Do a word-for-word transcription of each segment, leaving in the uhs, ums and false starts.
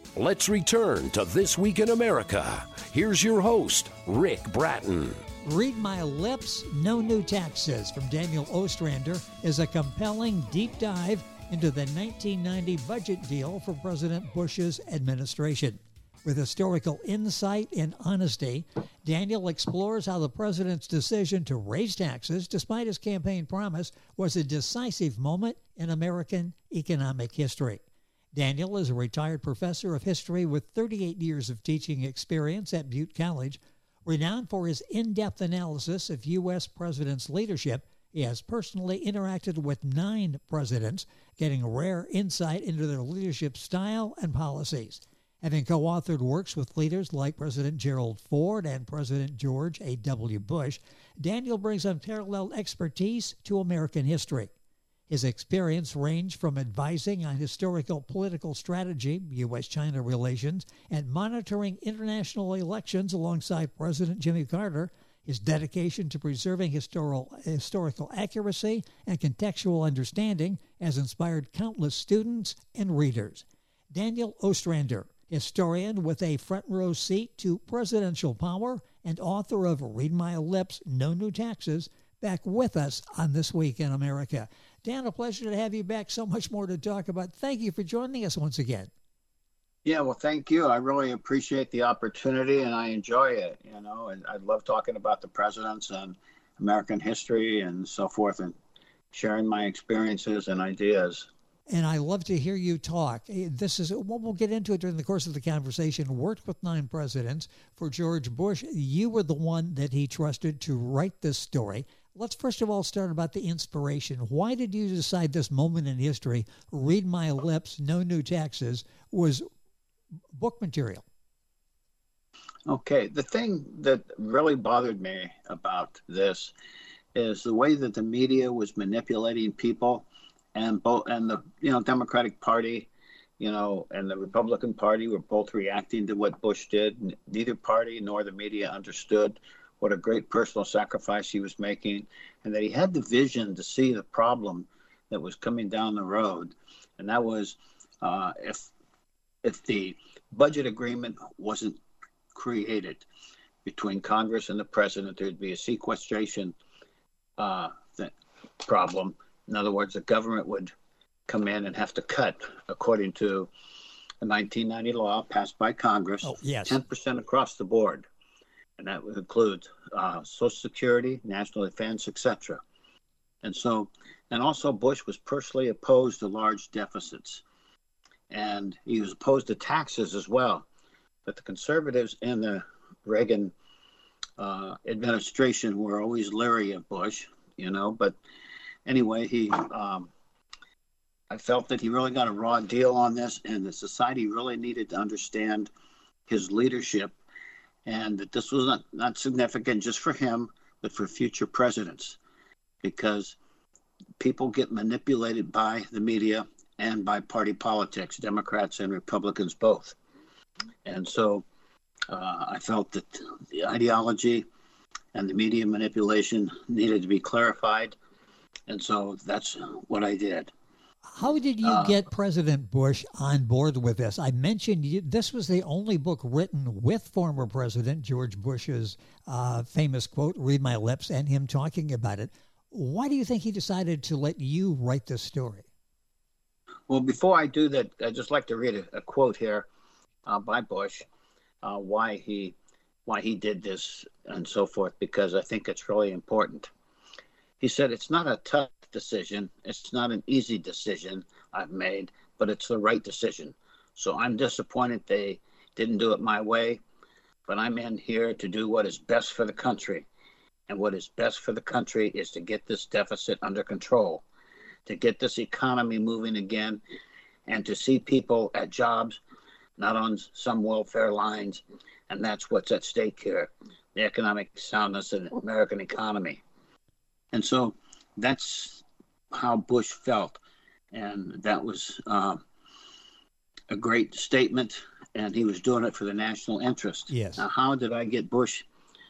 Let's return to This Week in America. Here's your host, Rick Bratton. Read My Lips, No New Taxes from Daniel Ostrander is a compelling deep dive into the nineteen ninety budget deal for President Bush's administration. With historical insight and honesty, Daniel explores how the president's decision to raise taxes, despite his campaign promise, was a decisive moment in American economic history. Daniel is a retired professor of history with thirty-eight years of teaching experience at Butte College. Renowned for his in-depth analysis of U S presidents' leadership, he has personally interacted with nine presidents, getting rare insight into their leadership style and policies. Having co-authored works with leaders like President Gerald Ford and President George A W Bush, Daniel brings unparalleled expertise to American history. His experience ranged from advising on historical political strategy, U S China relations, and monitoring international elections alongside President Jimmy Carter. His dedication to preserving historical, historical accuracy and contextual understanding has inspired countless students and readers. Daniel Ostrander, historian with a front-row seat to presidential power and author of Read My Lips, No New Taxes, back with us on This Week in America. Dan, a pleasure to have you back. So much more to talk about. Thank you for joining us once again. Yeah, well, thank you. I really appreciate the opportunity, and I enjoy it, you know, and I love talking about the presidents and American history and so forth and sharing my experiences and ideas. And I love to hear you talk. This is what we'll get into it during the course of the conversation. Worked with nine presidents. For George Bush, you were the one that he trusted to write this story. Let's first of all start about the inspiration. Why did you decide this moment in history, Read My Lips, No New Taxes, was book material? Okay, the thing that really bothered me about this is the way that the media was manipulating people, and both and the you know Democratic Party, you know, and the Republican Party were both reacting to what Bush did. Neither party nor the media understood what a great personal sacrifice he was making, and that he had the vision to see the problem that was coming down the road. And that was uh, if if the budget agreement wasn't created between Congress and the president, there'd be a sequestration uh, th- problem. In other words, the government would come in and have to cut, according to a nineteen ninety law passed by Congress, oh, yes. ten percent across the board. And that would include uh, Social Security, national defense, et cetera. And so, and also Bush was personally opposed to large deficits. And he was opposed to taxes as well. But the conservatives in the Reagan uh, administration were always leery of Bush, you know. But anyway, he, um, I felt that he really got a raw deal on this, and the society really needed to understand his leadership, and that this was not, not significant just for him, but for future presidents, because people get manipulated by the media and by party politics, Democrats and Republicans both. And so uh, I felt that the ideology and the media manipulation needed to be clarified, and so that's what I did. How did you uh, get President Bush on board with this? I mentioned you, this was the only book written with former President George Bush's uh, famous quote, Read My Lips, and him talking about it. Why do you think he decided to let you write this story? Well, before I do that, I'd just like to read a, a quote here uh, by Bush, uh, why he why he did this and so forth, because I think it's really important. He said, "It's not a tough decision. It's not an easy decision I've made, but it's the right decision. So I'm disappointed they didn't do it my way, but I'm in here to do what is best for the country. And what is best for the country is to get this deficit under control, to get this economy moving again, and to see people at jobs, not on some welfare lines. And that's what's at stake here, the economic soundness of the American economy." And so that's how Bush felt. And that was uh, a great statement. And he was doing it for the national interest. Yes. Now, how did I get Bush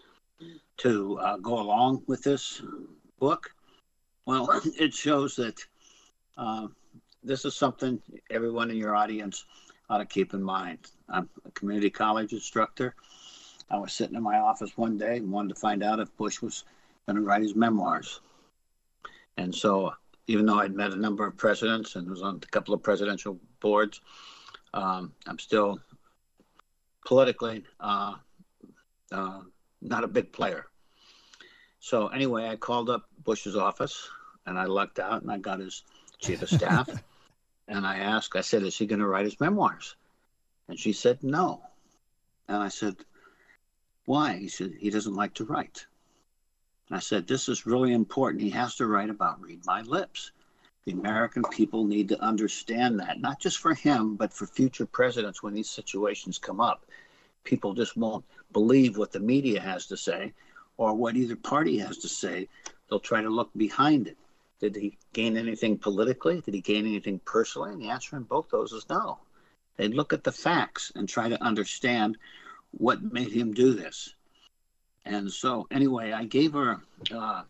to uh, go along with this book? Well, it shows that uh, this is something everyone in your audience ought to keep in mind. I'm a community college instructor. I was sitting in my office one day and wanted to find out if Bush was going to write his memoirs. And so even though I'd met a number of presidents and was on a couple of presidential boards, um, I'm still politically uh, uh, not a big player. So anyway, I called up Bush's office and I lucked out and I got his chief of staff. And I asked, I said, is he going to write his memoirs? And she said, no. And I said, why? He said, he doesn't like to write. And I said, this is really important. He has to write about Read My Lips. The American people need to understand that, not just for him, but for future presidents when these situations come up. People just won't believe what the media has to say or what either party has to say. They'll try to look behind it. Did he gain anything politically? Did he gain anything personally? And the answer in both those is no. They look at the facts and try to understand what made him do this. And so anyway, I gave her, uh,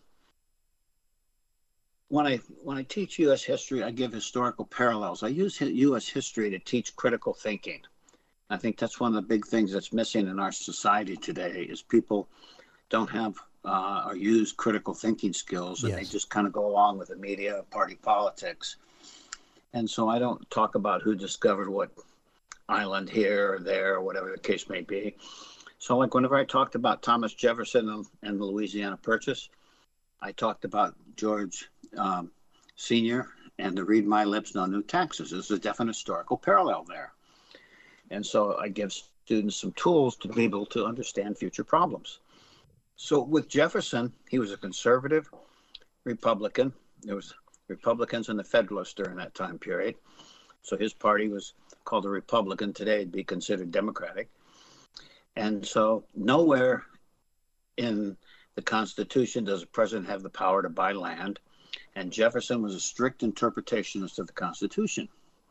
when I when I teach U S history, I give historical parallels. I use U S history to teach critical thinking. I think that's one of the big things that's missing in our society today is people don't have uh, or use critical thinking skills, and yes. they just kind of go along with the media, party politics. And so I don't talk about who discovered what island here or there or whatever the case may be. So like whenever I talked about Thomas Jefferson and, and the Louisiana Purchase, I talked about George um, Senior and the Read My Lips, No New Taxes. There's a definite historical parallel there. And so I give students some tools to be able to understand future problems. So with Jefferson, he was a conservative Republican. There was Republicans and the Federalists during that time period. So his party was called a Republican. Today it'd be considered Democratic. And so nowhere in the Constitution does a president have the power to buy land. And Jefferson was a strict interpretationist of the Constitution.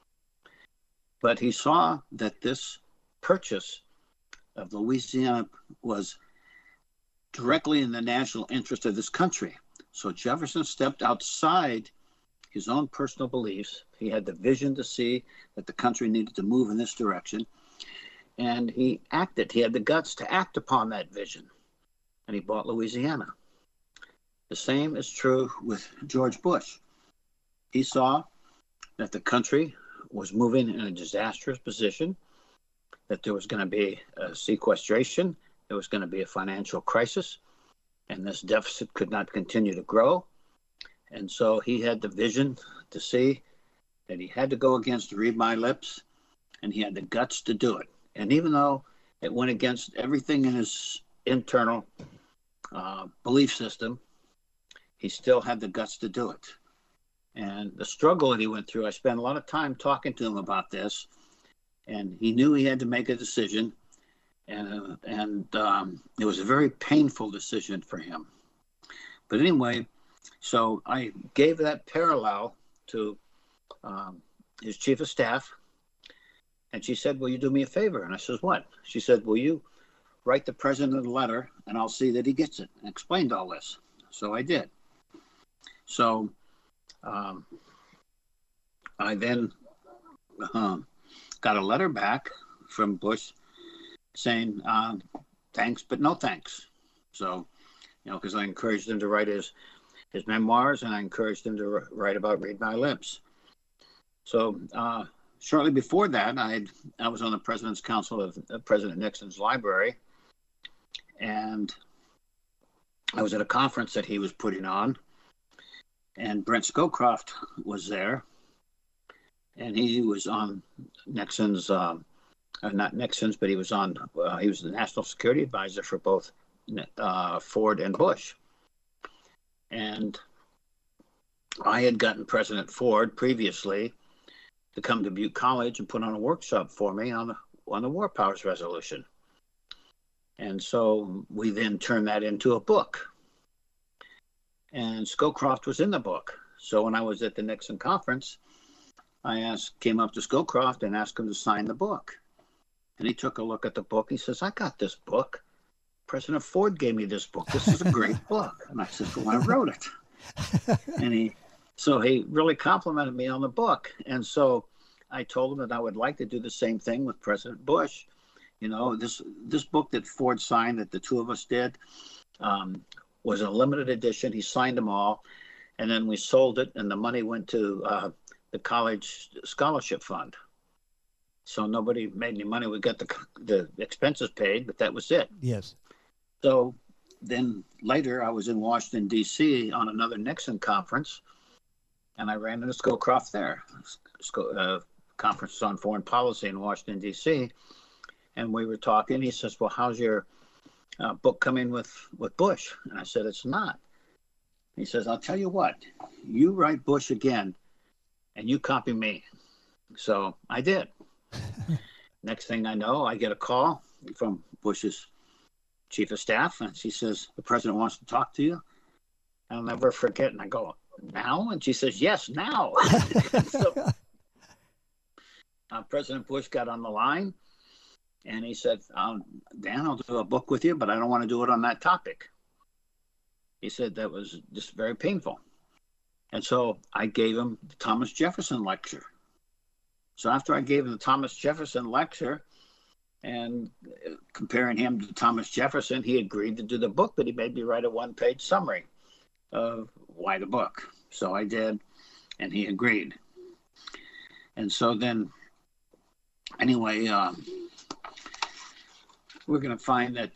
But he saw that this purchase of Louisiana was directly in the national interest of this country. So Jefferson stepped outside his own personal beliefs. He had the vision to see that the country needed to move in this direction. And he acted. He had the guts to act upon that vision. And he bought Louisiana. The same is true with George Bush. He saw that the country was moving in a disastrous position, that there was going to be a sequestration, there was going to be a financial crisis, and this deficit could not continue to grow. And so he had the vision to see that he had to go against Read My Lips, and he had the guts to do it. And even though it went against everything in his internal uh, belief system, he still had the guts to do it. And the struggle that he went through, I spent a lot of time talking to him about this, and he knew he had to make a decision, and, and um, it was a very painful decision for him. But anyway, so I gave that parallel to um, his chief of staff, and she said, will you do me a favor? And I said, what? She said, will you write the president a letter, and I'll see that he gets it, and explained all this. So I did. So um, I then uh, got a letter back from Bush saying, uh, thanks, but no thanks. So, you know, because I encouraged him to write his, his memoirs, and I encouraged him to write about Read My Lips. So uh, shortly before that, I had, I was on the President's Council of uh, President Nixon's library, and I was at a conference that he was putting on, and Brent Scowcroft was there, and he was on Nixon's, um, uh, not Nixon's, but he was on, uh, he was the National Security Advisor for both uh, Ford and Bush. And I had gotten President Ford previously to come to Butte College and put on a workshop for me on the, on the War Powers Resolution. And so we then turned that into a book. And Scowcroft was in the book. So when I was at the Nixon conference, I asked, came up to Scowcroft and asked him to sign the book. And he took a look at the book. He says, I got this book. President Ford gave me this book. This is a great book. And I said, well, I wrote it. And he, so he really complimented me on the book. And so I told him that I would like to do the same thing with President Bush. You know, this this book that Ford signed, that the two of us did, um, was a limited edition. He signed them all, and then we sold it, and the money went to uh, the college scholarship fund. So nobody made any money. We got the the expenses paid, but that was it. Yes. So then later, I was in Washington, D C on another Nixon conference, and I ran into Scowcroft there, uh, Conference on Foreign Policy in Washington, D C, and we were talking. He says, well, how's your uh, book coming with, with Bush? And I said, it's not. He says, I'll tell you what, you write Bush again, and you copy me. So I did. Next thing I know, I get a call from Bush's chief of staff, and she says, the president wants to talk to you. I'll never forget. And I go, now? And she says, yes, now. So uh, President Bush got on the line, and he said, um, Dan, I'll do a book with you, but I don't want to do it on that topic. He said that was just very painful. And so I gave him the Thomas Jefferson lecture. So after I gave him the Thomas Jefferson lecture and comparing him to Thomas Jefferson, he agreed to do the book, but he made me write a one-page summary of why the book. So I did, and he agreed. And so then, anyway, um, we're going to find that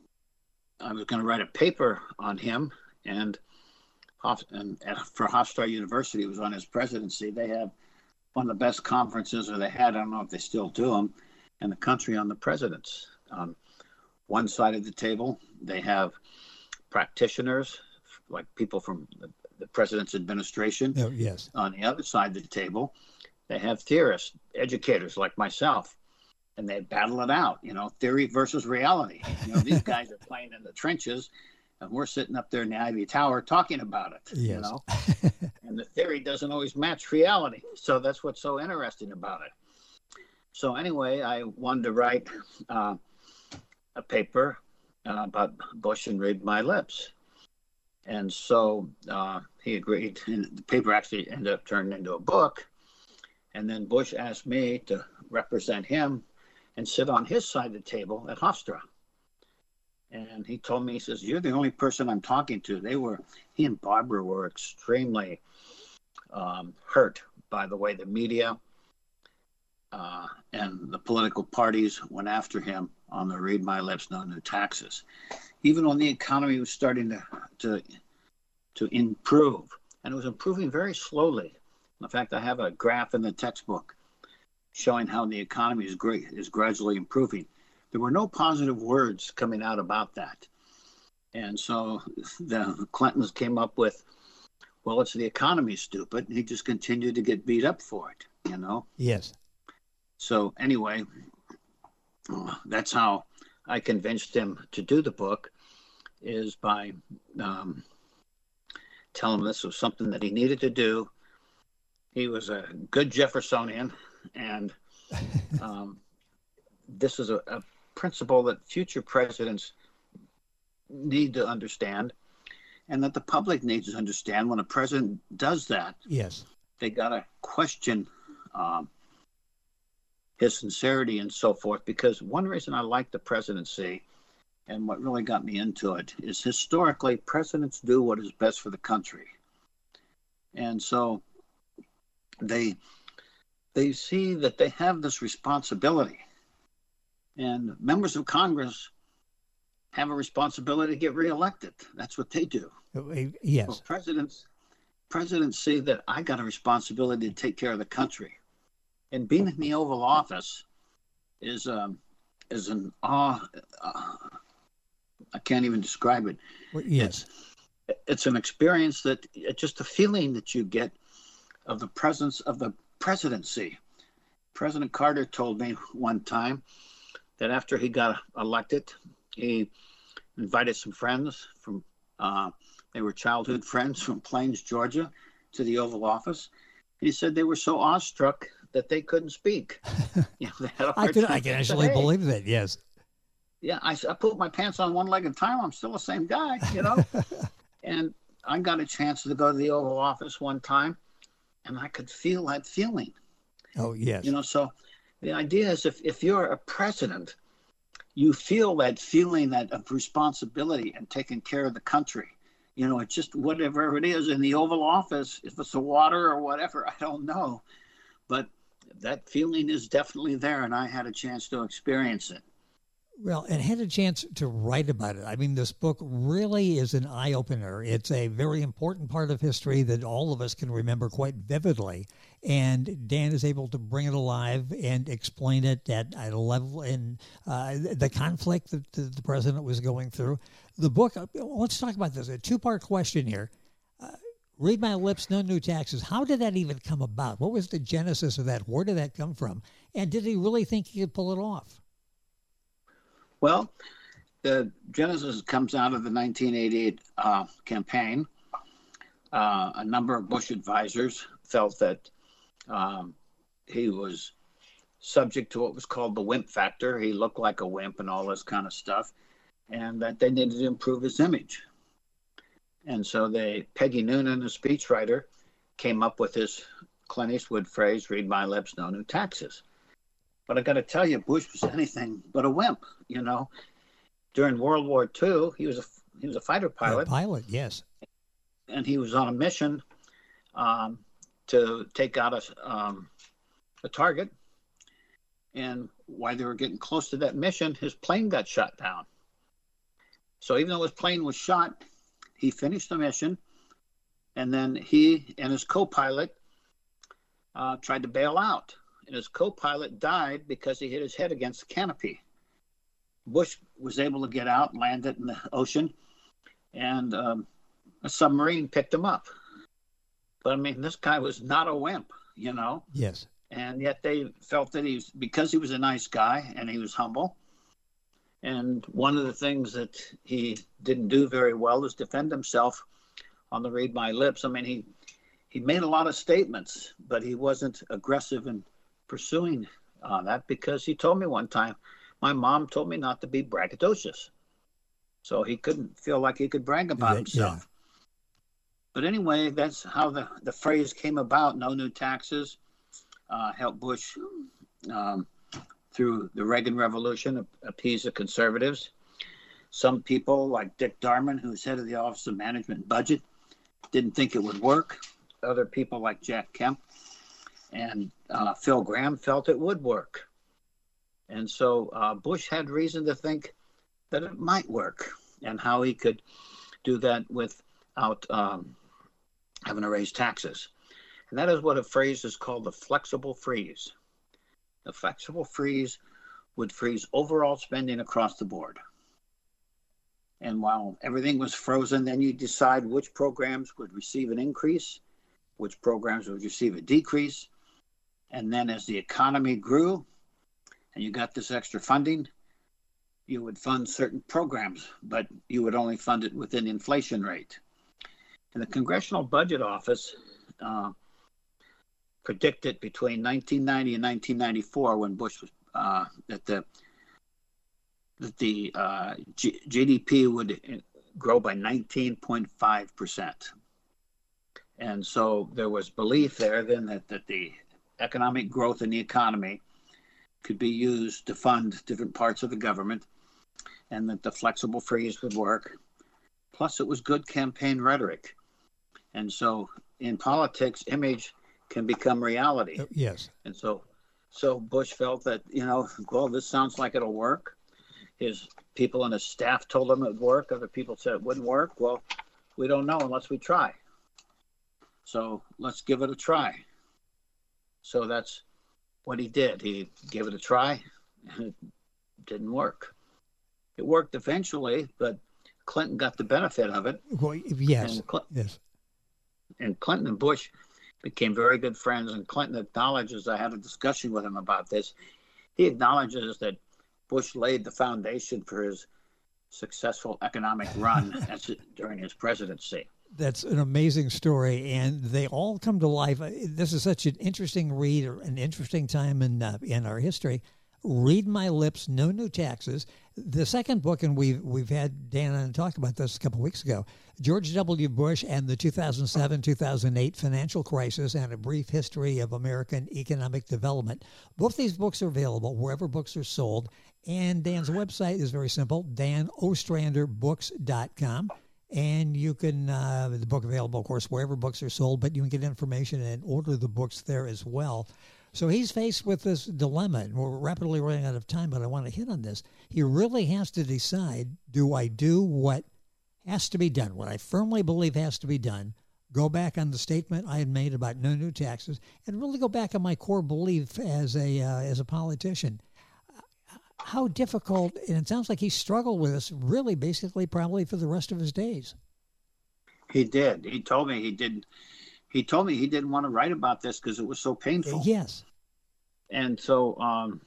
I was going to write a paper on him, and, and for Hofstra University, it was on his presidency. They have one of the best conferences, or they had, I don't know if they still do them, in the country on the presidents. On one side of the table, they have practitioners, like people from the, the president's administration. Oh, yes. On the other side of the table, they have theorists, educators like myself, and they battle it out, you know, theory versus reality. You know, these guys are playing in the trenches, and we're sitting up there in the Ivy Tower talking about it, yes. you know. And the theory doesn't always match reality. So that's what's so interesting about it. So anyway, I wanted to write uh, a paper uh, about Bush and Read My Lips. And so uh, he agreed, and the paper actually ended up turning into a book. And then Bush asked me to represent him and sit on his side of the table at Hofstra. And he told me, he says, you're the only person I'm talking to. They were, he and Barbara were extremely um, hurt by the way the media uh, and the political parties went after him on the Read My Lips, No New Taxes. Even when the economy was starting to, to, to improve, and it was improving very slowly. In fact, I have a graph in the textbook showing how the economy is great, is gradually improving. There were no positive words coming out about that. And so the Clintons came up with, well, it's the economy, stupid. And he just continued to get beat up for it, you know? Yes. So anyway, that's how I convinced him to do the book, is by um, telling him this was something that he needed to do. He was a good Jeffersonian, and um, this is a, a principle that future presidents need to understand, and that the public needs to understand. When a president does that, yes, they got to question um, his sincerity and so forth. Because one reason I like the presidency, and what really got me into it, is historically presidents do what is best for the country, and so they they see that they have this responsibility. And members of Congress have a responsibility to get reelected. That's what they do. Yes. Well, presidents, presidents see that I got a responsibility to take care of the country. And being in the Oval Office is um, is an awe. Uh, I can't even describe it. Well, yes. It's, it's an experience that, it's just a feeling that you get of the presence of the presidency. President Carter told me one time that after he got elected, he invited some friends from, uh, they were childhood friends from Plains, Georgia, to the Oval Office. He said they were so awestruck that they couldn't speak. You know, they had a hard I can, time I can to actually say, believe that, yes. Yeah, I, I put my pants on one leg at a time. I'm still the same guy, you know. And I got a chance to go to the Oval Office one time, and I could feel that feeling. Oh, yes. You know, so the idea is if, if you're a president, you feel that feeling that of responsibility and taking care of the country. You know, it's just whatever it is in the Oval Office, if it's the water or whatever, I don't know. But that feeling is definitely there, and I had a chance to experience it. Well, and had a chance to write about it. I mean, this book really is an eye-opener. It's a very important part of history that all of us can remember quite vividly. And Dan is able to bring it alive and explain it at, at a level in uh, the conflict that the, the president was going through. The book, let's talk about this. A two-part question here. Uh, Read My Lips, No New Taxes. How did that even come about? What was the genesis of that? Where did that come from? And did he really think he could pull it off? Well, the genesis comes out of the nineteen eighty-eight uh, campaign. Uh, a number of Bush advisors felt that um, he was subject to what was called the wimp factor. He looked like a wimp and all this kind of stuff, and that they needed to improve his image. And so they, Peggy Noonan, a speechwriter, came up with this Clint Eastwood phrase, "Read my lips, no new taxes." But I got to tell you, Bush was anything but a wimp. You know, during World War Two, he was a he was a fighter pilot. A pilot, yes. And he was on a mission um, to take out a um, a target. And while they were getting close to that mission, his plane got shot down. So even though his plane was shot, he finished the mission, and then he and his co-pilot uh, tried to bail out. And his co-pilot died because he hit his head against the canopy. Bush was able to get out, landed in the ocean, and um, a submarine picked him up. But I mean, this guy was not a wimp, you know? Yes. And yet they felt that he was, because he was a nice guy and he was humble. And one of the things that he didn't do very well is defend himself on the Read My Lips. I mean, he, he made a lot of statements, but he wasn't aggressive in pursuing uh, that, because he told me one time, my mom told me not to be braggadocious. So he couldn't feel like he could brag about yeah, himself. Yeah. But anyway, that's how the, the phrase came about, no new taxes, uh, helped Bush um, through the Reagan Revolution, appease the conservatives. Some people like Dick Darman, who's head of the Office of Management and Budget, didn't think it would work. Other people like Jack Kemp and uh, Phil Gramm felt it would work. And so uh, Bush had reason to think that it might work, and how he could do that without um, having to raise taxes. And that is what a phrase is called, the flexible freeze. The flexible freeze would freeze overall spending across the board. And while everything was frozen, then you decide which programs would receive an increase, which programs would receive a decrease. And then as the economy grew and you got this extra funding, you would fund certain programs, but you would only fund it within inflation rate. And the Congressional Budget Office uh, predicted between nineteen ninety and nineteen ninety-four, when Bush was uh, that the that the uh, G- GDP would grow by nineteen point five percent. And so there was belief there then that, that the economic growth in the economy could be used to fund different parts of the government, and that the flexible freeze would work. Plus, it was good campaign rhetoric. And so in politics, image can become reality. Uh, yes. And so so Bush felt that, you know, well, this sounds like it'll work. His people and his staff told him it would work. Other people said it wouldn't work. Well, we don't know unless we try. So let's give it a try. So that's what he did. He gave it a try, and it didn't work. It worked eventually, but Clinton got the benefit of it. Well, yes. And, Cl- yes. and Clinton and Bush became very good friends. And Clinton acknowledges, I had a discussion with him about this, he acknowledges that Bush laid the foundation for his successful economic run as, during his presidency. That's an amazing story, and they all come to life. This is such an interesting read, or an interesting time in uh, in our history. Read My Lips, No New Taxes. The second book, and we've, we've had Dan and talk about this a couple weeks ago, George W. Bush and the two thousand seven two thousand eight Financial Crisis and a Brief History of American Economic Development. Both these books are available wherever books are sold. And Dan's website is very simple, dan ostrander books dot com. And you can, uh, the book available, of course, wherever books are sold, but you can get information and order the books there as well. So he's faced with this dilemma, and we're rapidly running out of time, but I want to hit on this. He really has to decide, do I do what has to be done, what I firmly believe has to be done, go back on the statement I had made about no new taxes, and really go back on my core belief as a uh, as a politician? How difficult, and it sounds like he struggled with this really basically probably for the rest of his days. He did. He told me he didn't. He told me he didn't want to write about this because it was so painful. Yes. And so, um,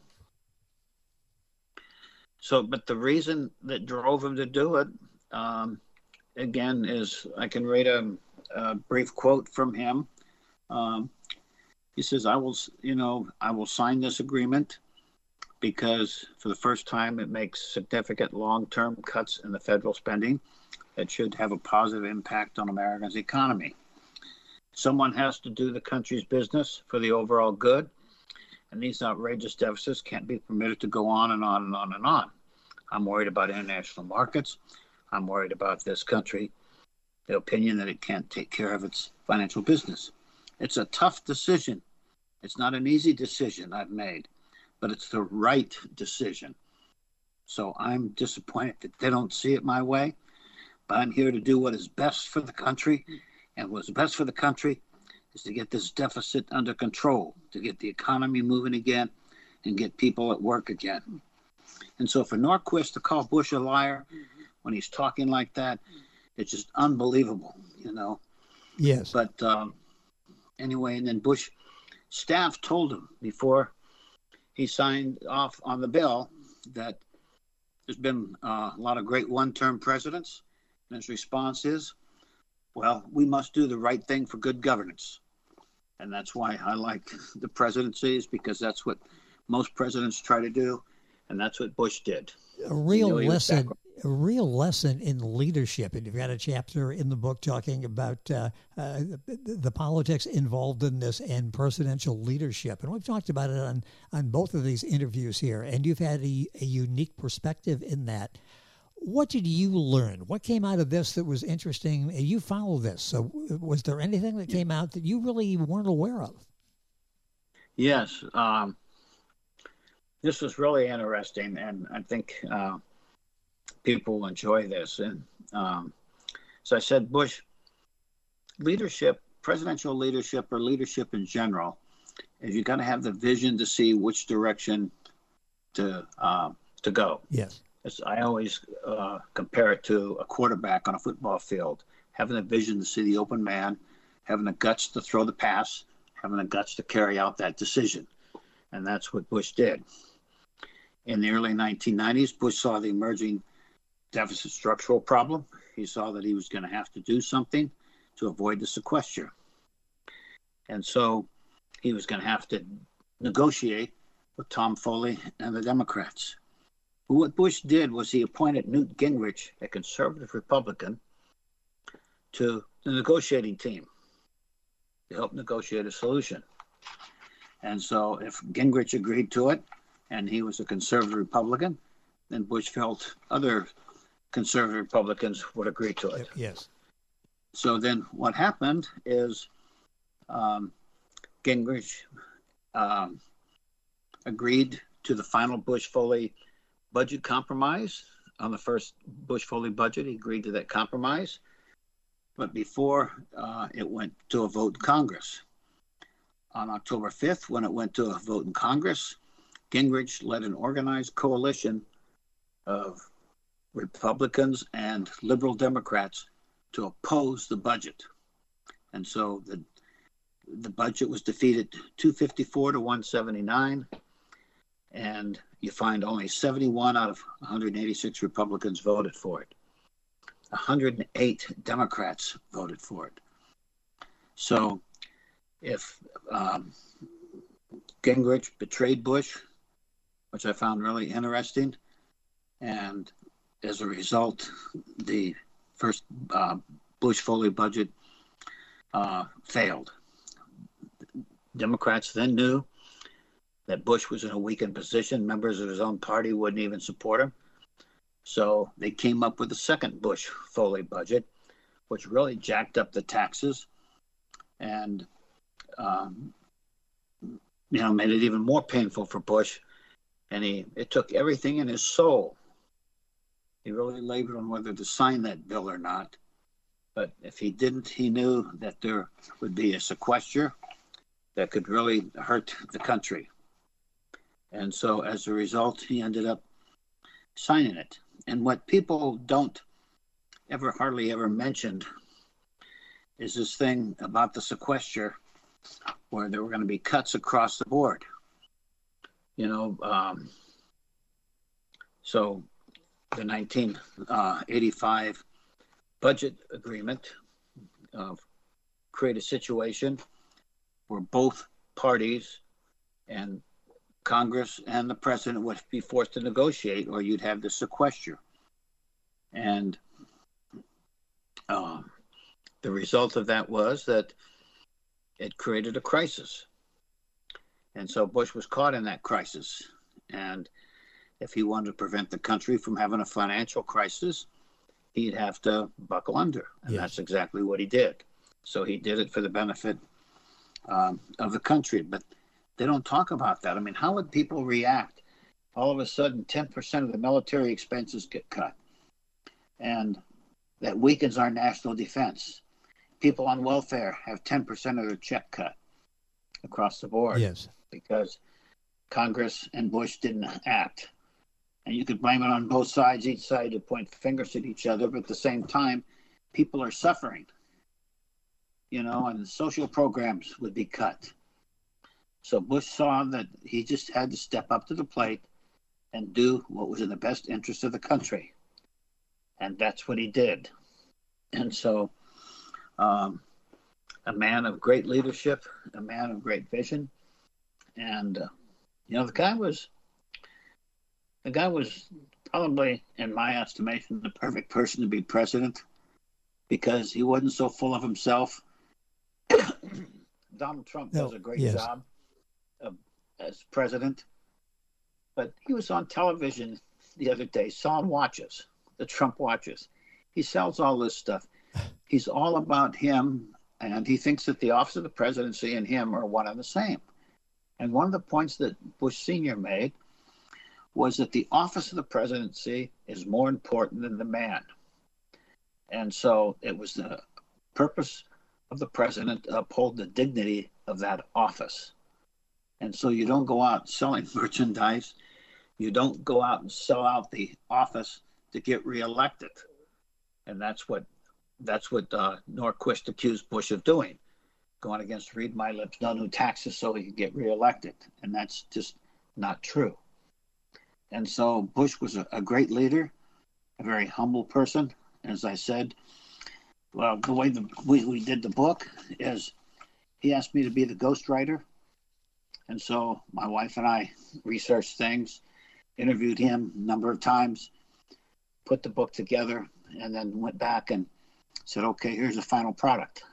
so, but the reason that drove him to do it, um, again, is I can read a, a brief quote from him. Um, he says, I will, you know, I will sign this agreement because for the first time it makes significant long-term cuts in the federal spending that should have a positive impact on America's economy. Someone has to do the country's business for the overall good, and these outrageous deficits can't be permitted to go on and on and on and on. I'm worried about international markets. I'm worried about this country, the opinion that it can't take care of its financial business. It's a tough decision. It's not an easy decision I've made, but it's the right decision. So I'm disappointed that they don't see it my way, but I'm here to do what is best for the country. And what's best for the country is to get this deficit under control, to get the economy moving again, and get people at work again. And so for Norquist to call Bush a liar when he's talking like that, it's just unbelievable, you know. Yes. But um, anyway, and then Bush staff told him before he signed off on the bill that there's been uh, a lot of great one-term presidents, and his response is, well, we must do the right thing for good governance. And that's why I like the presidencies, because that's what most presidents try to do, and that's what Bush did. A real lesson, a real lesson in leadership. And you've got a chapter in the book talking about uh, uh, the, the politics involved in this and presidential leadership. And we've talked about it on, on both of these interviews here, and you've had a, a unique perspective in that. What did you learn? What came out of this that was interesting? You follow this. So was there anything that came out that you really weren't aware of? Yes. Um, this was really interesting, and I think uh, people will enjoy this. And um, so I said, Bush, leadership, presidential leadership or leadership in general, is you got to have the vision to see which direction to uh, to go. Yes. I always uh, compare it to a quarterback on a football field, having a vision to see the open man, having the guts to throw the pass, having the guts to carry out that decision. And that's what Bush did. In the early nineteen nineties, Bush saw the emerging deficit structural problem. He saw that he was going to have to do something to avoid the sequester. And so he was going to have to negotiate with Tom Foley and the Democrats. What Bush did was he appointed Newt Gingrich, a conservative Republican, to the negotiating team to help negotiate a solution. And so if Gingrich agreed to it, and he was a conservative Republican, then Bush felt other conservative Republicans would agree to it. Yes. So then what happened is um, Gingrich um, agreed to the final Bush-Foley budget compromise. On the first Bush-Foley budget, he agreed to that compromise. But before uh, it went to a vote in Congress. On October fifth, when it went to a vote in Congress, Gingrich led an organized coalition of Republicans and liberal Democrats to oppose the budget. And so the the budget was defeated two fifty-four to one seventy-nine, and you find only seventy-one out of one hundred eighty-six Republicans voted for it. one hundred eight Democrats voted for it. So if um, Gingrich betrayed Bush, which I found really interesting. And as a result, the first uh, Bush-Foley budget uh, failed. Democrats then knew that Bush was in a weakened position. Members of his own party wouldn't even support him. So they came up with a second Bush-Foley budget, which really jacked up the taxes and um, you know, made it even more painful for Bush. And he it took everything in his soul. He really labored on whether to sign that bill or not. But if he didn't, he knew that there would be a sequester that could really hurt the country. And so as a result, he ended up signing it. And what people don't ever, hardly ever mentioned is this thing about the sequester where there were going to be cuts across the board. You know, um, so the nineteen eighty-five budget agreement uh, created a situation where both parties and Congress and the president would be forced to negotiate, or you'd have the sequester. And uh, the result of that was that it created a crisis. And so Bush was caught in that crisis. And if he wanted to prevent the country from having a financial crisis, he'd have to buckle under. And yes. That's exactly what he did. So he did it for the benefit um, of the country. But they don't talk about that. I mean, how would people react? All of a sudden, ten percent of the military expenses get cut. And that weakens our national defense. People on welfare have ten percent of their check cut across the board. Yes. Because Congress and Bush didn't act. And you could blame it on both sides. Each side to point fingers at each other. But at the same time, people are suffering. You know, and social programs would be cut. So Bush saw that he just had to step up to the plate and do what was in the best interest of the country. And that's what he did. And so um, a man of great leadership, a man of great vision. And, uh, you know, the guy was, the guy was probably, in my estimation, the perfect person to be president because he wasn't so full of himself. Donald Trump does no, a great yes. job of, as president. But he was on television the other day selling watches, the Trump watches. He sells all this stuff. He's all about him, and he thinks that the office of the presidency and him are one and the same. And one of the points that Bush Senior made was that the office of the presidency is more important than the man. And so it was the purpose of the president to uphold the dignity of that office. And so you don't go out selling merchandise. You don't go out and sell out the office to get reelected. And that's what that's what uh, Norquist accused Bush of doing, going against read my lips, no new taxes so he could get reelected. And that's just not true. And so Bush was a, a great leader, a very humble person. As I said, well, the way the, we, we did the book is he asked me to be the ghostwriter. And so my wife and I researched things, interviewed him a number of times, put the book together, and then went back and said, okay, here's the final product.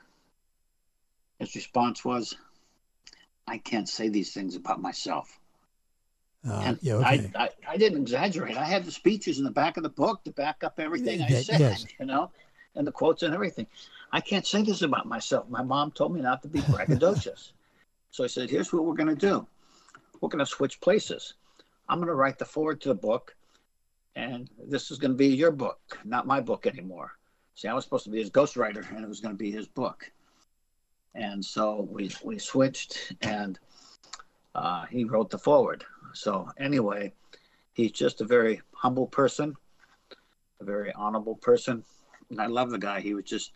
His response was, I can't say these things about myself. Uh, and yeah, okay. I, I, I didn't exaggerate. I had the speeches in the back of the book to back up everything I said, yes. you know, and the quotes and everything. I can't say this about myself. My mom told me not to be braggadocious. So I said, here's what we're going to do. We're going to switch places. I'm going to write the foreword to the book, and this is going to be your book, not my book anymore. See, I was supposed to be his ghostwriter, and it was going to be his book. And so we we switched, and uh, he wrote the foreword. So anyway, he's just a very humble person, a very honorable person. And I love the guy. He was just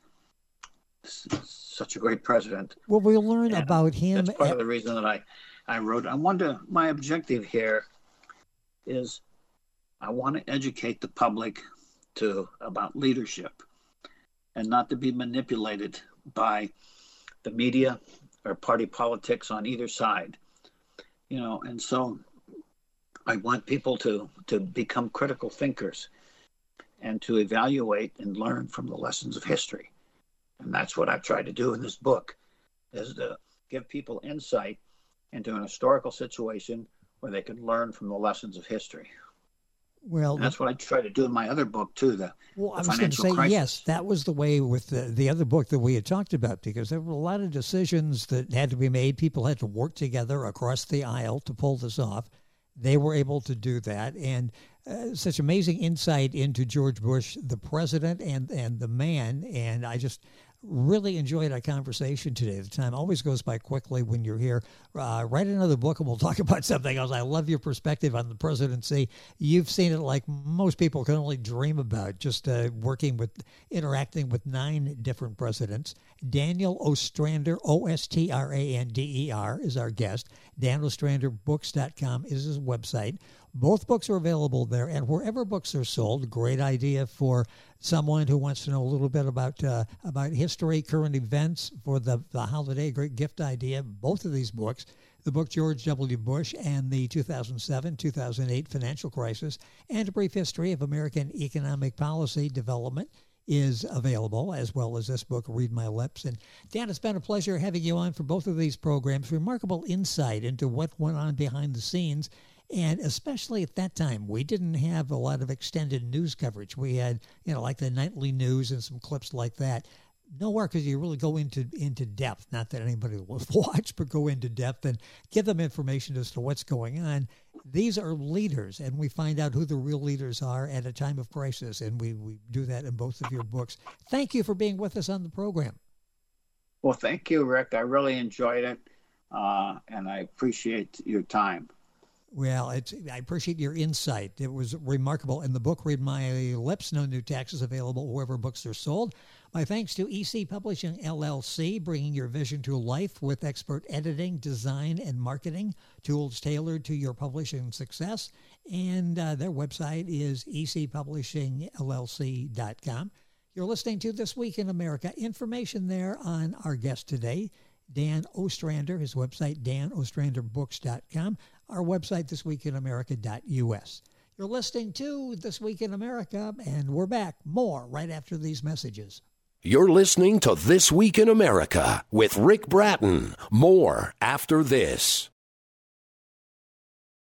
such a great president. Well, we'll learn and about him. That's part of the reason that I, I wrote. I wonder, my objective here is I want to educate the public to about leadership and not to be manipulated by the media or party politics on either side. You know, and so I want people to, to become critical thinkers and to evaluate and learn from the lessons of history. And that's what I've tried to do in this book, is to give people insight into an historical situation where they can learn from the lessons of history. Well, and that's what I try to do in my other book too. The, well, the I was going to say, crisis. yes, that was the way with the, the other book that we had talked about, because there were a lot of decisions that had to be made. People had to work together across the aisle to pull this off. They were able to do that, and uh, such amazing insight into George Bush, the president and, and the man, and I just really enjoyed our conversation today. The time always goes by quickly when you're here. Uh, write another book and we'll talk about something else. I love your perspective on the presidency. You've seen it like most people can only dream about, just uh, working with, interacting with nine different presidents. Daniel Ostrander, O S T R A N D E R, is our guest. Dan Ostrander Books dot com is his website. Both books are available there, and wherever books are sold. Great idea for someone who wants to know a little bit about uh, about history, current events for the, the holiday. Great gift idea. Both of these books, the book George W. Bush and the two thousand seven two thousand eight financial crisis, and A Brief History of American Economic Policy Development, is available, as well as this book, Read My Lips. And Dan, it's been a pleasure having you on for both of these programs. Remarkable insight into what went on behind the scenes. And especially at that time, we didn't have a lot of extended news coverage. We had, you know, like the nightly news and some clips like that. Nowhere could you really go into into depth. Not that anybody will watch, but go into depth and give them information as to what's going on. These are leaders, and we find out who the real leaders are at a time of crisis, and we, we do that in both of your books. Thank you for being with us on the program. Well, thank you, Rick. I really enjoyed it, uh, and I appreciate your time. Well, it's, I appreciate your insight. It was remarkable. And the book, Read My Lips, No New Taxes, available wherever books are sold. My thanks to E C Publishing, L L C, bringing your vision to life with expert editing, design, and marketing, tools tailored to your publishing success. And uh, their website is e c publishing l l c dot com. You're listening to This Week in America. Information there on our guest today, Dan Ostrander, his website, dan ostrander books dot com, our website, this week in america dot u s. You're listening to This Week in America, and we're back. More right after these messages. You're listening to This Week in America with Rick Bratton. More after this.